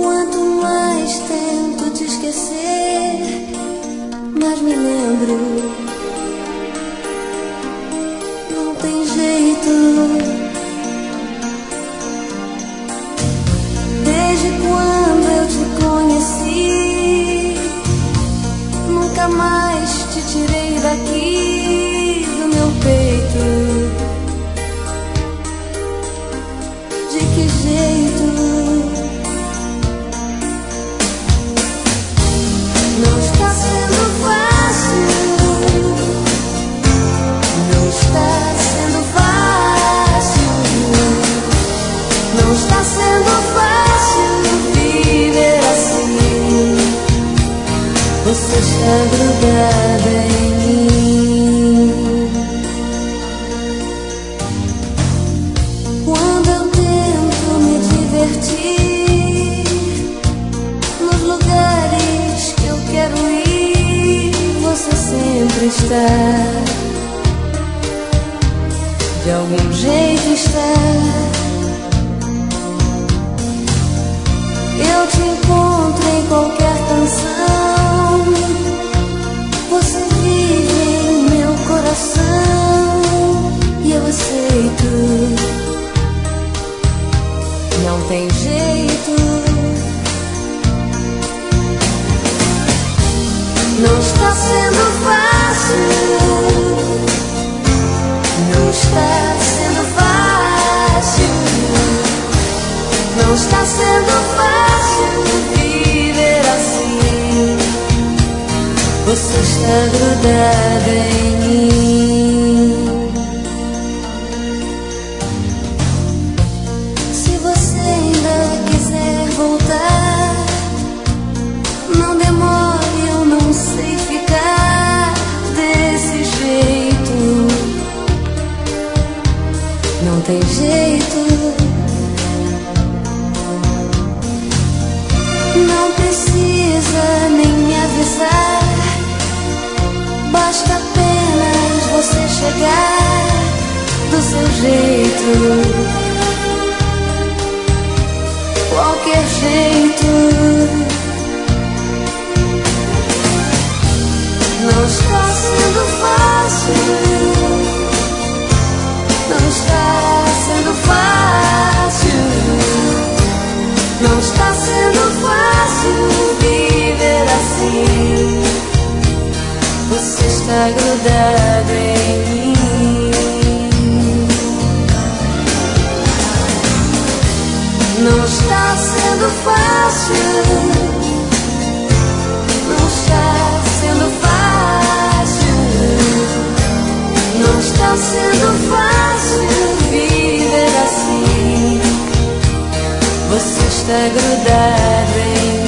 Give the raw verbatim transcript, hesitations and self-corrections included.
Quanto mais tento te esquecer, mais me lembro. Não tem jeito. Desde quando eu te conheci, nunca mais te tirei daqui do meu peito. De que jeito? Não está sendo fácil. Não está sendo fácil. Não está sendo fácil viver assim. Você está grudada em mim. Quando eu tento me divertir nos lugares que eu quero ir, você sempre está. De algum jeito está. Eu te encontro em qualquer canção. Você vive em meu coração e eu aceito. Não tem jeito. Não está sendo fácil. Não está sendo fácil. Não está sendo fácil viver assim. Você está grudada em mim. Se você ainda quiser voltar, não demore, eu não sei ficar desse jeito. Não tem jeito. Não precisa nem me avisar. Basta apenas você chegar do seu jeito. Qualquer jeito. Não está sendo fácil. Não está sendo fácil. Não está sendo fácil viver assim. Você está grudado em mim. Não está sendo fácil. Não está sendo fácil. Não está sendo fácil viver assim. Você está grudado em mim.